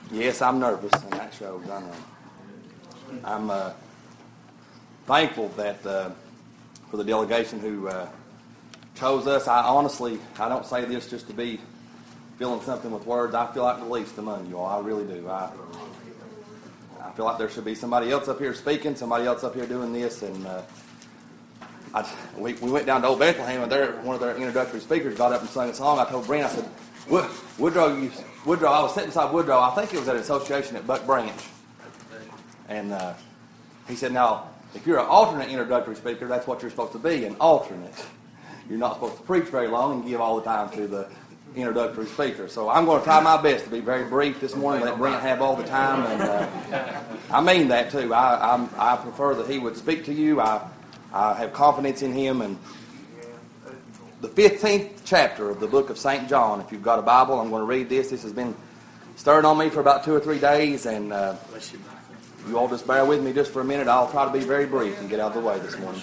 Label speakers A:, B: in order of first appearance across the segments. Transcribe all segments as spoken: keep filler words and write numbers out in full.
A: Yes, I'm nervous, and that shows, I know. I'm uh, thankful that uh, for the delegation who uh, chose us. I honestly, I don't say this just to be feeling something with words. I feel like the least among you all. I really do. I, I feel like there should be somebody else up here speaking, somebody else up here doing this, and uh, I, we, we went down to Old Bethlehem, and there, one of their introductory speakers got up and sang a song. I told Brent, I said, Wood, Woodrow, you, Woodrow, I was sitting beside Woodrow. I think it was at an association at Buck Branch. And uh, he said, now, if you're an alternate introductory speaker, that's what you're supposed to be, an alternate. You're not supposed to preach very long and give all the time to the introductory speaker. So I'm going to try my best to be very brief this morning, let Brent have all the time. And uh, I mean that, too. I, I'm, I prefer that he would speak to you. I, I have confidence in him. And the fifteenth chapter of the book of Saint John, if you've got a Bible, I'm going to read this. This has been stirring on me for about two or three days, and uh, you all just bear with me just for a minute. I'll try to be very brief and get out of the way this morning.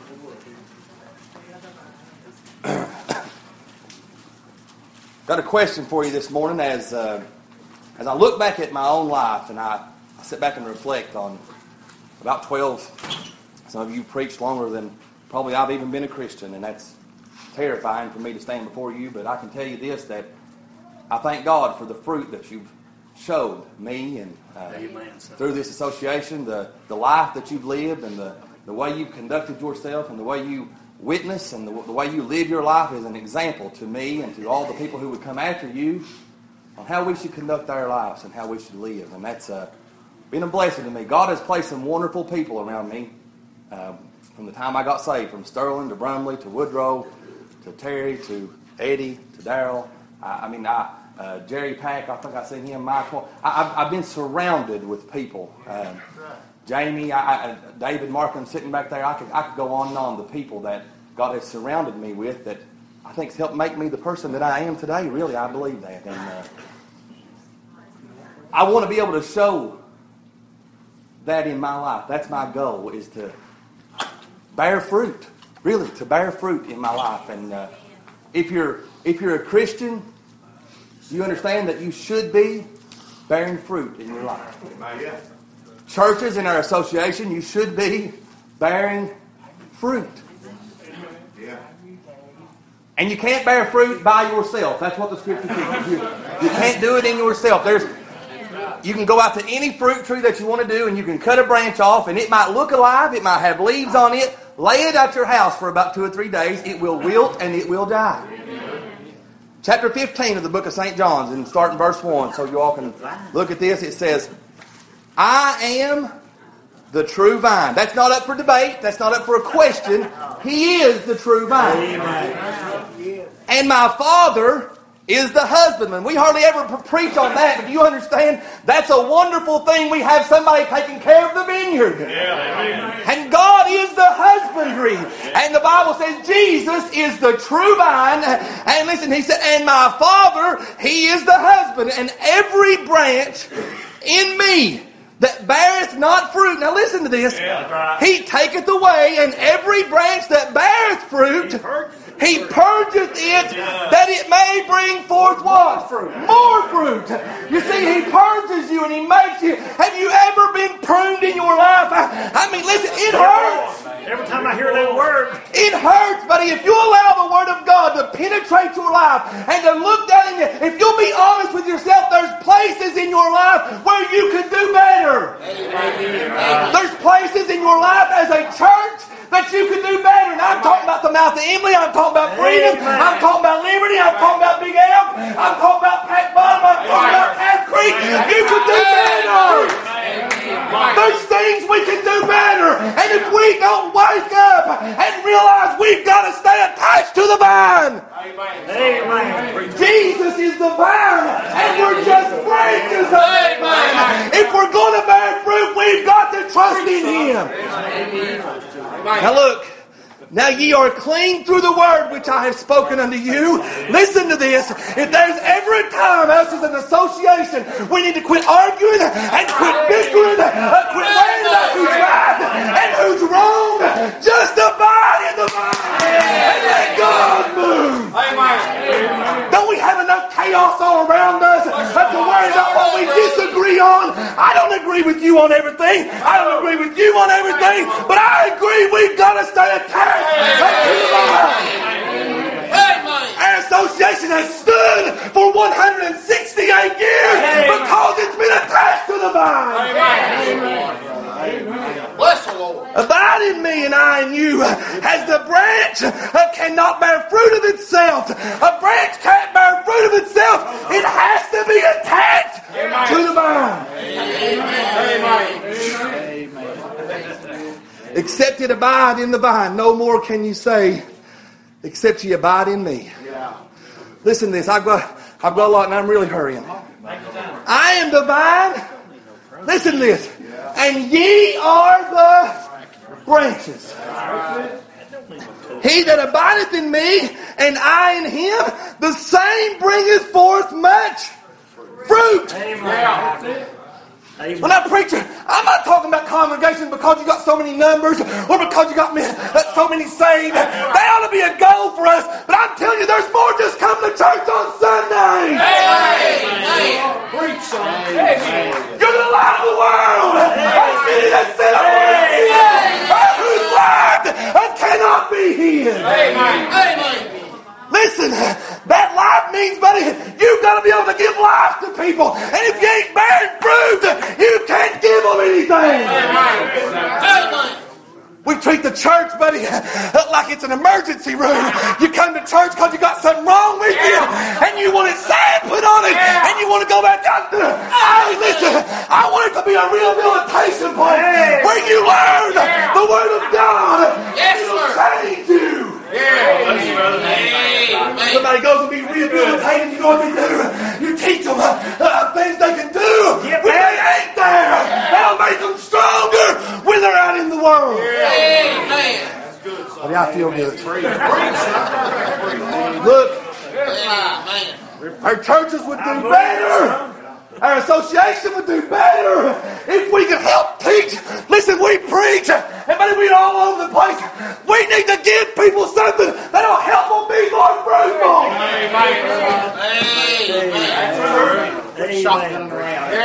A: Got a question for you this morning as uh, as I look back at my own life, and I, I sit back and reflect on about twelve. Some of you preached longer than probably I've even been a Christian, and that's terrifying for me to stand before you, but I can tell you this, that I thank God for the fruit that you've showed me and uh, through this association, the, the life that you've lived and the, the way you've conducted yourself and the way you witness and the, the way you live your life is an example to me and to all the people who would come after you on how we should conduct our lives and how we should live. And that's uh, been a blessing to me. God has placed some wonderful people around me uh, from the time I got saved, from Sterling to Brumley to Woodrow to Terry to Eddie to Darrell. I, I mean, I, uh, Jerry Pack, I think I seen him, Michael. I, I've, I've been surrounded with people. Um, Jamie, I, I, David Markham sitting back there. I could I could go on and on. The people that God has surrounded me with that I think has helped make me the person that I am today. Really, I believe that. And uh, I want to be able to show that in my life. That's my goal, is to bear fruit. Really, to bear fruit in my life. And uh, if you're if you're a Christian, you understand that you should be bearing fruit in your life. Churches in our association, you should be bearing fruit. And you can't bear fruit by yourself. That's what the Scripture teaches you. You can't do it in yourself. There's, you can go out to any fruit tree that you want to do, and you can cut a branch off, and it might look alive, it might have leaves on it. Lay it at your house for about two or three days. It will wilt and it will die. Chapter fifteen of the book of Saint John's, and starting verse one, so you all can look at this. It says, I am the true vine. That's not up for debate. That's not up for a question. He is the true vine. And my Father is the husbandman. We hardly ever preach on that, but do you understand? That's a wonderful thing. We have somebody taking care of the vineyard. Yeah, and God is the husbandry. And the Bible says Jesus is the true vine. And listen, he said, and my Father, he is the husband. And every branch in me that beareth not fruit. Now listen to this. Yeah, he taketh away, and every branch that beareth fruit, he purgeth it, that it may bring forth what? More fruit. You see, he purges you and he makes you. Have you ever been pruned in your life? I, I mean, listen, it hurts.
B: Every time I hear that word,
A: it hurts, buddy. If you allow the Word of God to penetrate your life and to look down in you, if you'll be honest with yourself, there's places in your life where you could do better. There's places in your life as a church that you could do better. And I'm talking about the mouth of Emily. I'm talking about freedom. Amen. I'm talking about liberty. I'm talking about Big Elm. I'm talking about Pack Bottom. I'm talking about Calf Creek. You could do better. There's things we can do better. And if we don't wake up and realize we've got to stay attached to the vine. Amen. Jesus is the vine, and we're just branches of that vine. If we're going to bear fruit, we've got to trust in Him. Amen. Now look, now ye are clean through the word which I have spoken unto you. Listen to this. If there's ever a time, us as an association, we need to quit arguing and quit bickering, uh, quit worrying about who's right and who's wrong. Just abide in the vine and let God move. Don't we have have enough chaos all around us to worry about what we disagree on. I don't agree with you on everything. I don't agree with you on everything. But I agree we've got to stay attached to the vine. Our association has stood for one hundred sixty-eight years because it's been attached to the vine. Bless the Lord. Abide in me and I in you. As the branch cannot bear fruit of itself, a branch can't bear fruit of itself. It has to be attached Amen. To the vine. Amen. Amen. Except it abide in the vine, no more can you say, except ye abide in me. Yeah. Listen to this. I've got, I've got a lot and I'm really hurrying. I am the vine. Listen to this. And ye are the branches. He that abideth in me, and I in him, the same bringeth forth much fruit. Amen. When I preach, I'm not talking about congregations because you got so many numbers or because you got so many saved. That ought to be a goal for us. But I'm telling you, there's more just coming to church on Sunday. Amen. Preach, son. You're the light of the world. A city that set up whose light cannot be hid. Amen. Amen. Listen, that life means, buddy, you've got to be able to give life to people. And if you ain't bearing fruit, you can't give them anything. We treat the church, buddy, like it's an emergency room. You come to church because you got something wrong with you, and you want it sand put on it, and you want to go back down to it. Hey, listen, I want it to be a rehabilitation place where you learn the Word of God. It'll change you. Yeah. Somebody goes to be rehabilitated, you know what they do? You teach them uh, things they can do when they ain't there. That'll make them stronger when they're out in the world. Amen. Oh, yeah, I feel good. Look, our churches would do better. Our association would do better if we could help teach. Listen, we preach, and buddy, we're all over the place. We need to give people something that'll help them be more fruitful. Amen.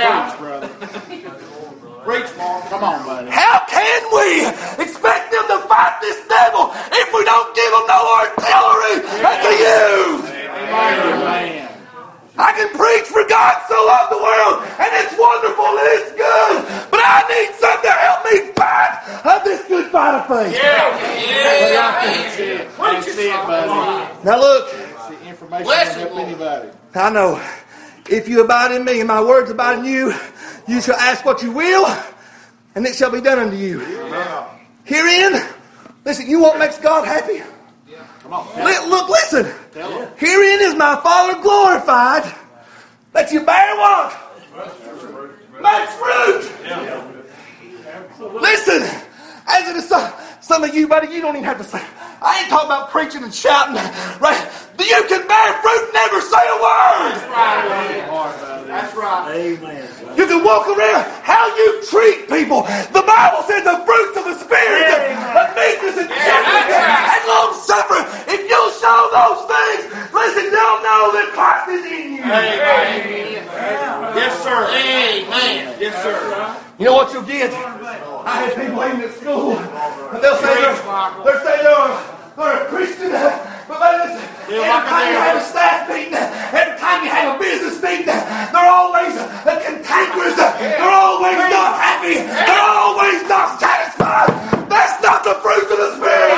A: Preach, Mom. Come on, buddy. How can we expect them to fight this devil if we don't give them no artillery to use? Amen. I can preach for God so loved the world, and it's wonderful and it's good, but I need something to help me fight of this good fight of faith. Yeah, yeah, yeah. I see it, buddy. Now look, the information can help anybody. I know. If you abide in me and my words abide in you, you shall ask what you will, and it shall be done unto you. Yeah. Herein, listen, you want makes God happy? Come on. L- look, listen. Herein is my Father glorified, that you bear what? Much fruit. Listen, as it is, some, some of you, buddy, you don't even have to say. I ain't talking about preaching and shouting, right? You can bear fruit and never say a word. That's right. That's right. Amen. You can walk around how you treat people. The Bible says the fruits of the Spirit, of meekness and gentleness and long suffering. If you'll show those things, listen, they'll know that Christ is in you. Amen. Yes, sir. Amen. Yes, sir. You know what you'll get? I had people even at school, and they'll say they're, they'll say they're, they're a Christian, but listen, every time you have a staff meeting, every time you have a business meeting, they're always cantankerous, they're always not happy, they're always not satisfied. That's not the fruit of the Spirit.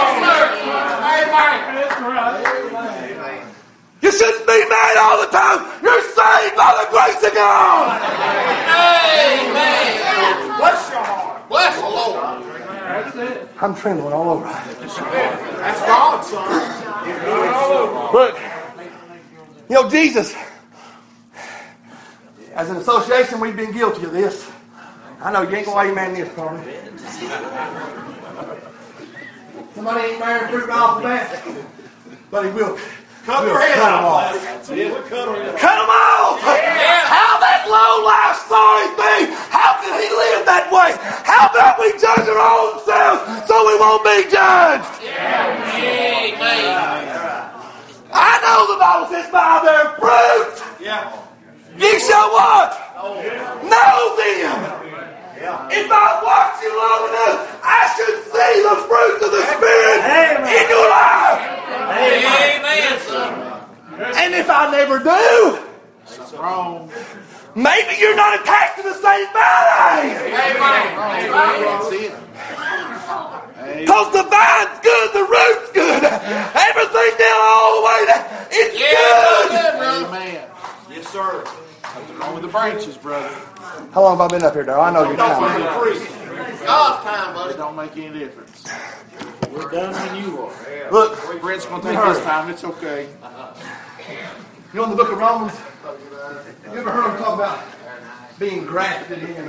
A: You shouldn't be mad all the time. You're saved by the grace of God. Amen. Bless your heart. Bless the Lord. I'm trembling all over. That's God, son. Look, you know, Jesus, as an association, we've been guilty of this. I know you ain't going to amen this, Carmen. Somebody ain't married fruit off the bat, but he will. Cut we'll cut them off. Cut them off. Yeah. How that low life sorry thing? How can he live that way? How about we judge our own selves so we won't be judged? Yeah. I know the Bible says by their fruit.
B: Yeah.
A: Ye shall what? Know them. If I watch you long enough, I should see the fruits of the Spirit in your life. Amen. And if I never do,
B: Wrong.
A: maybe you're not attached to the same vine. Because the vine's good, the root's good. Everything down all the way down, it's good.
B: Amen. Yes, sir. Nothing wrong with the branches, brother.
A: How long have I been up here, Darryl? I know you're
B: God's
A: time.
B: time, buddy. It don't make any difference. We're done when you are.
A: Look,
B: Brent's going to take his time. It's okay.
A: you know in the book of Romans, you ever heard them talk about being grafted in?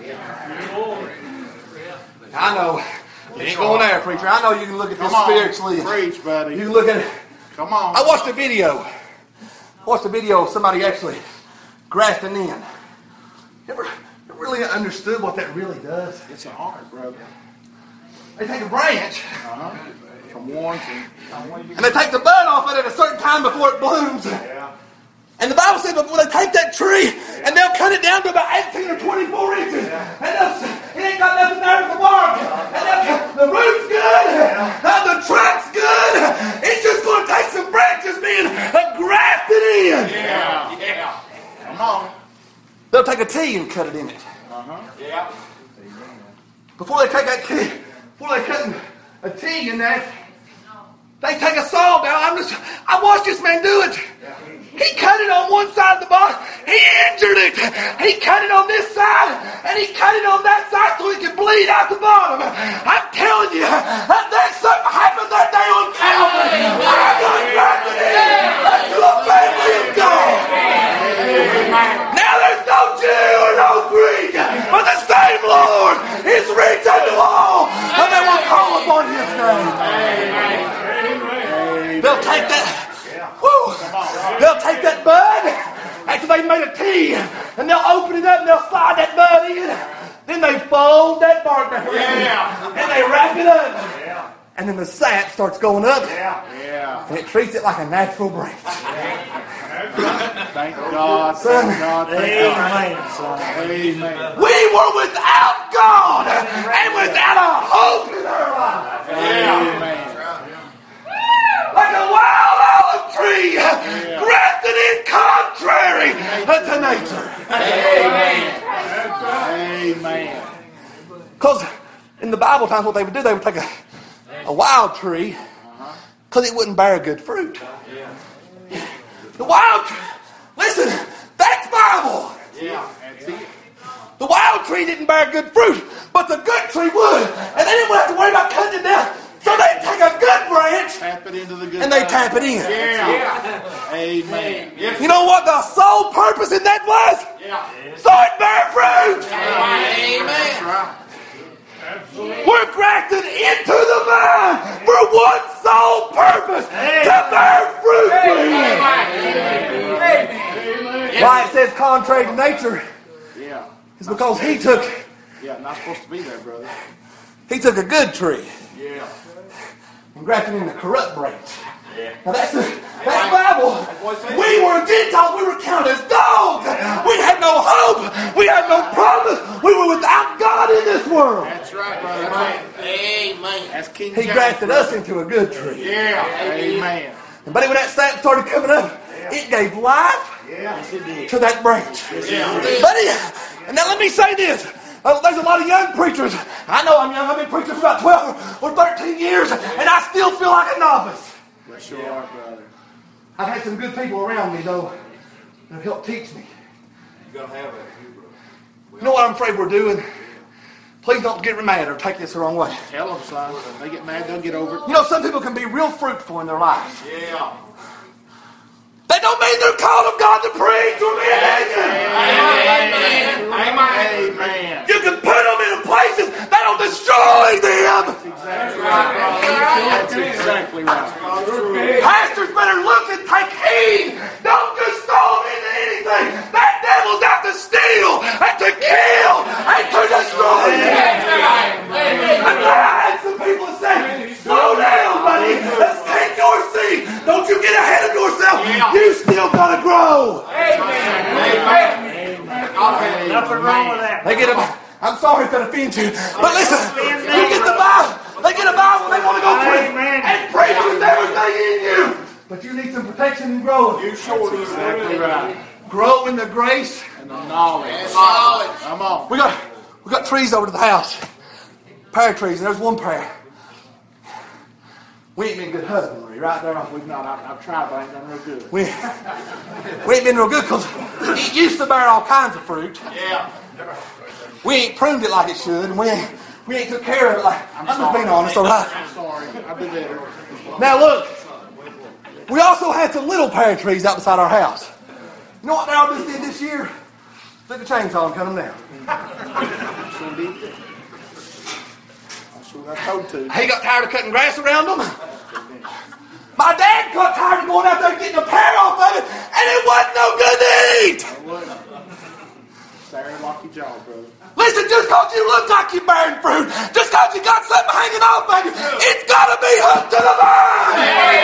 A: I know. You ain't going there, preacher. I know you can look at this
B: Come on.
A: spiritually.
B: Preach, buddy.
A: You can look at it.
B: Come on.
A: I watched a video. I watched a video of somebody actually grafting in. You ever, you really understood what that really does?
B: It's a heart, brother.
A: They take a branch
B: Uh-huh. From one to...
A: and they take the bud off it at a certain time before it blooms. And the Bible says before they take that tree and they'll cut it down to about eighteen or twenty-four inches. And they'll, it ain't got nothing there with the bark. And the root's good. And the trunk's good. It's just going to take some branches being grafted in.
B: Yeah. Yeah. Come on.
A: They'll take a T and cut it in it.
B: Uh-huh. Yeah.
A: Before they take that key, before they cut a T in that, they take a saw down. I'm just, I watched this man do it. He cut it on one side of the body. He injured it. He cut it on this side, and he cut it on that side so it could bleed out the bottom. I'm telling you, that there's something happened that day on Calvary. I got grafted in to the family of God. Now there's no Jew or no Greek, but the same Lord is rich unto all, and they will call upon His name. They'll take that. Woo, they'll take that bud after they've made a tea, and they'll open it up and they'll slide that bud in. Then they fold that bark back around, and they wrap it up. And then the sap starts going up, and it treats it like a natural branch.
B: Thank God. Thank God. Thank God. Son. Amen.
A: We were without God and without a hope in our life.
B: Amen.
A: Like a wild olive tree, grafted in contrary to nature.
B: Amen. Amen.
A: Because in the Bible times, what they would do, they would take a, a wild tree because it wouldn't bear good fruit. The wild tree, listen, that's Bible.
B: Yeah. That's it.
A: The wild tree didn't bear good fruit, but the good tree would. And they didn't have to worry about cutting it down. So they take a good branch
B: Tap it into the good
A: and they
B: vine.
A: tap it in.
B: Yeah. Amen.
A: You know what the sole purpose in that was?
B: Yeah.
A: So it bear fruit.
B: Amen. That's right.
A: We're grafted into the vine for one sole purpose, to bear fruit. Why it says contrary to nature
B: Yeah.
A: is because he took
B: Yeah. Not supposed to be there, brother.
A: he took a good tree
B: Yeah.
A: and grafted in the corrupt branch. Now that's the, that's Bible. We were Gentiles. We were counted as dogs. We had no hope. We had no promise. We were without God in this world.
B: That's right, brother. That's right. Amen. That's King
A: He
B: James,
A: grafted
B: brother.
A: us into a good tree.
B: Yeah. Amen.
A: And buddy, when that sap started coming up, it gave life to that branch. Buddy, and now let me say this. Uh, there's a lot of young preachers. I know I'm young. I've been preaching for about twelve or thirteen years, and I still feel like a novice.
B: Yes, you are, brother.
A: I've had some good people around me, though, that have helped teach me.
B: You gotta have that, bro.
A: You know what I'm afraid we're doing? Please don't get mad or take this the wrong way.
B: Tell them, son. If they get mad, they'll get over it.
A: You know, some people can be real fruitful in their lives.
B: Yeah.
A: That don't mean they're called of God to preach or be an agent.
B: Amen. Amen. Amen.
A: You can put them in places that'll destroy them.
B: That's exactly right. That's exactly right.
A: Pastors better look and take heed. Don't just throw them into anything. That devil's out to steal and to kill and to destroy you. I'm glad I had some people that say, slow down, buddy. Let's take your seat. Don't you get ahead of You still gotta grow.
B: Nothing wrong with that.
A: They get a, I'm sorry if that offends you, but listen, you get the Bible. They get a Bible, they want to go preach. And preach with everything in you. But you need some protection and growth.
B: You sure exactly right.
A: Grow in the grace
B: and the knowledge. Come on.
A: We got we got trees over to the house. Pear trees, and there's one pear. We ain't been good husbandry, right there.
B: We've not. I, I've tried, but I ain't done real good.
A: We, we ain't been real good because it used to bear all kinds of fruit.
B: Yeah.
A: We ain't pruned it like it should, and we ain't, we ain't took care of it like, I'm,
B: I'm
A: just being honest, all right?
B: I'm sorry. I've been better.
A: Now look, we also had some little pear trees out beside our house. You know what Darryl just did this year? Took a chainsaw and cut them down.
B: Sure did. I sure got told to.
A: He got tired of cutting grass around them. My dad got tired of going out there and getting a pear off of it, and it wasn't no good to eat.
B: Sarah, lock your jaw, brother.
A: Listen, just because you look like you're bearing fruit, just because you got something hanging off of you, it's got to be hooked to the vine.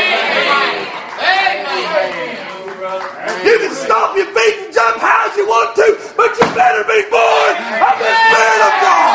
A: Amen. You can stomp your feet and jump high as you want to, but you better be born of the Spirit of God.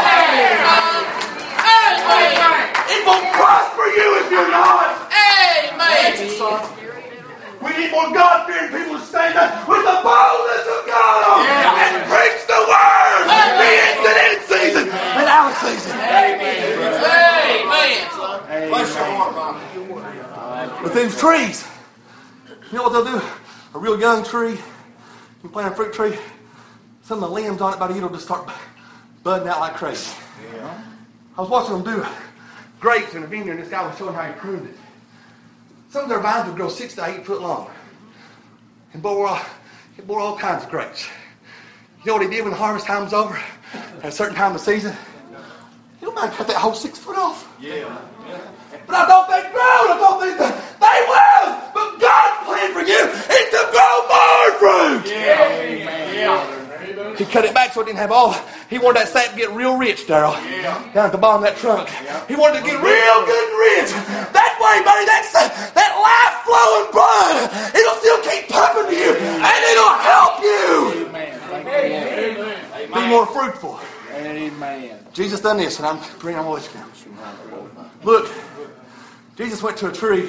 A: It won't prosper you if you're not. Amen. We need more God-fearing people to stand up with the boldness of God yeah. and preach the word. Be instant in season and out of season. Amen. Amen. Bless your heart, But these trees, you know what they'll do? A real young tree, you plant a fruit tree, some of the limbs on it by the year will just start budding out like crazy. Yeah. I was watching them do grapes in a vineyard, and this guy was showing how he pruned it. Some of their vines would grow six to eight foot long and bore all, it bore all kinds of grapes. You know what he did when the harvest time was over? At a certain time of the season, he don't mind cut that whole six foot off. Yeah. But I don't think grow. I don't think that they will. But God's plan for you is to grow more fruit. Yeah. Amen. Yeah. He cut it back so it didn't have all. He wanted that sap to get real rich, Darryl. Yeah. Down at the bottom of that trunk. Yeah. He wanted to get real good and rich. That way, buddy, that's, that life-flowing blood, it'll still keep pumping to you. And it'll help you. Amen. Amen. Be more fruitful.
B: Amen.
A: Jesus done this, and I'm bringing I'm going to let you down. Look, Jesus went to a tree.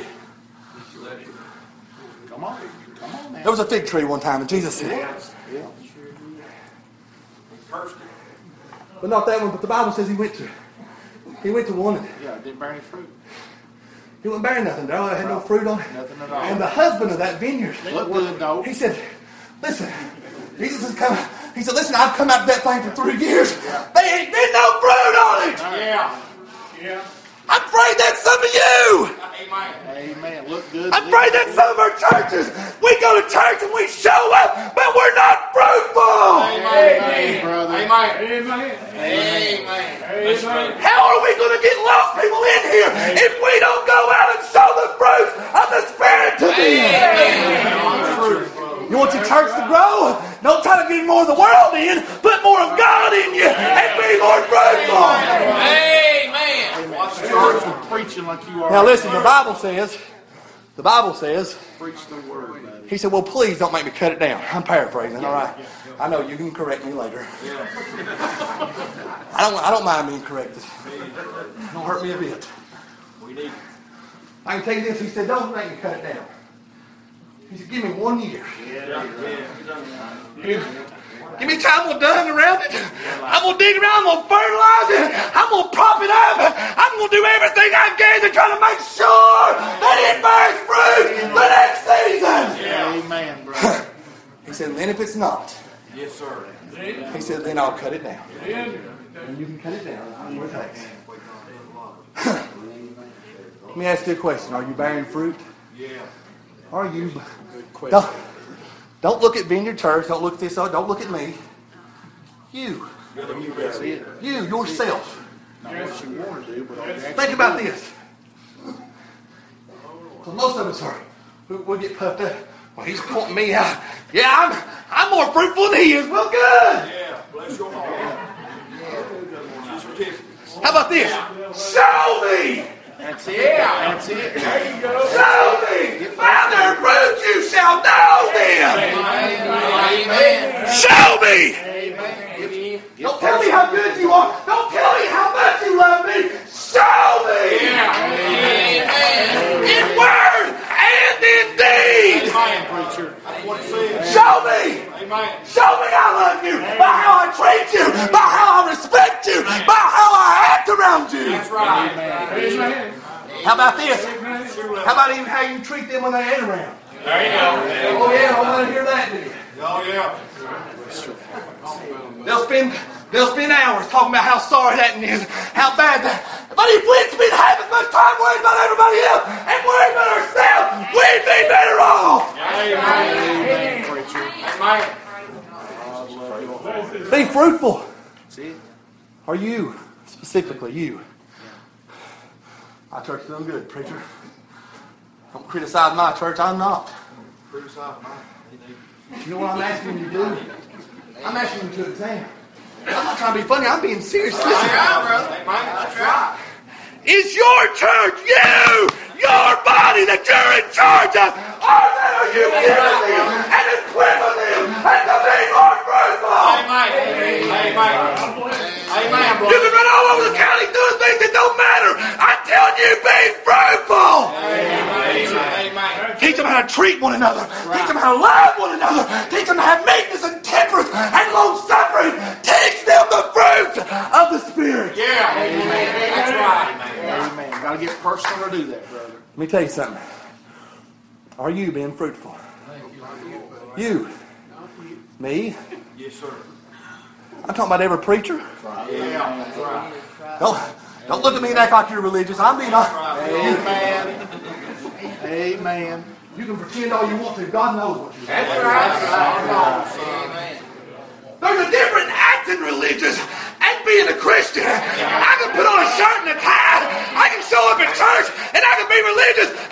B: Come on. Come on now.
A: There was a fig tree one time, and Jesus said,
B: yeah.
A: But not that one, but the Bible says he went to he went to one and
B: yeah, didn't bear any fruit.
A: He wasn't bearing nothing, though. It had no fruit on it.
B: Nothing at all.
A: And the husband of that vineyard,
B: looked good, though.
A: He said, listen, Jesus has come. He said, listen, I've come out of that thing for three years. Yeah. They ain't been no fruit on it.
B: Yeah. Yeah.
A: I'm afraid that's some of you.
B: Amen. Amen. Look good.
A: I'm afraid that some of our churches, we go to church and we show up, but we're not fruitful.
B: Amen, Amen brother.
C: Amen. Amen. Amen. Amen.
A: How are we going to get lost people in here if we don't go out and show the fruit of the Spirit to them? You want your church to grow? Don't try to get more of the world in. Put more of God in you and be more fruitful.
C: Amen.
B: Church with preaching like you are.
A: Now listen, the Bible says, the Bible says,
B: preach the word, buddy.
A: He said, well, please don't make me cut it down. I'm paraphrasing, all right? I know you can correct me later. I don't I don't mind being corrected. It don't hurt me a bit. I can tell you this, he said, don't make me cut it down. He said, give me one year. Give me time, I'm done around it. I'm going to dig around, I'm going to fertilize it. I'm going to prop it up. I'm going to do everything I can to try to make sure that it bears fruit the next season.
B: Yeah. Amen, brother.
A: He said, and then if it's not,
B: yes, sir.
A: He said, then I'll cut it down. And you can cut it down. Let me ask you a question. Are you bearing fruit?
B: Yeah.
A: Are you? Don't, don't look at Vineyard Church. Don't look at this. Don't look at me. You. You, yourself. Think about this. So most of us are, we'll get puffed up. Well, he's pointing me out. Yeah, I'm I'm more fruitful than he is. Well, good.
C: Yeah, bless your heart.
A: How about this? Show me.
B: That's it. Yeah. That's it. There you go.
A: Show me. By their fruit you shall know them.
C: Amen.
A: Show me.
B: Amen.
A: Don't tell me how good you are. Don't tell me how much you love me. Show me.
C: Amen.
A: In word and in deed.
B: Amen, preacher. That's what it says.
A: Show me.
C: Amen.
A: Show me I love you by how I treat you, by how I respect you, by how I act around you.
C: That's right. Amen.
A: How about this? How about even how you treat them when they ain't around?
C: There you go.
A: Oh yeah, I want to hear that, dude.
C: Oh, yeah.
A: They'll spend they'll spend hours talking about how sorry that is, how bad that. But if we'd spend half as much time worrying about everybody else and worrying about ourselves, we'd be better off.
C: Amen. Amen.
A: Be fruitful. Are you, specifically you? My church is doing good, preacher. Don't criticize my church, I'm not. You know what I'm asking you to do? I'm asking you to examine. I'm not trying to be funny, I'm being serious. Listen.
C: That's right.
A: Is your church you, your body that you're in charge of? Or are you giving them and equipping them and to be more fruitful?
C: Amen. Amen. Amen.
A: You can run all over the county doing things that don't matter. I'm telling you, be fruitful.
C: Amen.
A: Teach them how to treat one another. Teach them how to love one another. Teach them to have meekness and temperance and long suffering. Teach them the fruit of the Spirit.
C: Yeah. Amen. That's right.
B: Amen. Got to get personal to do that, brother.
A: Let me tell you something. Are you being fruitful? You. Me?
B: Yes, sir.
A: I'm talking about every preacher.
B: Yeah, that's right.
A: Don't, don't look at me and act like you're religious. I'm being honest.
B: Amen. Amen.
A: You can pretend all you want to. God knows what you're doing.
C: That's right.
A: There's a different acting religious and being a Christian. I can put on a shirt and a tie. I can show up at church and I can be religious.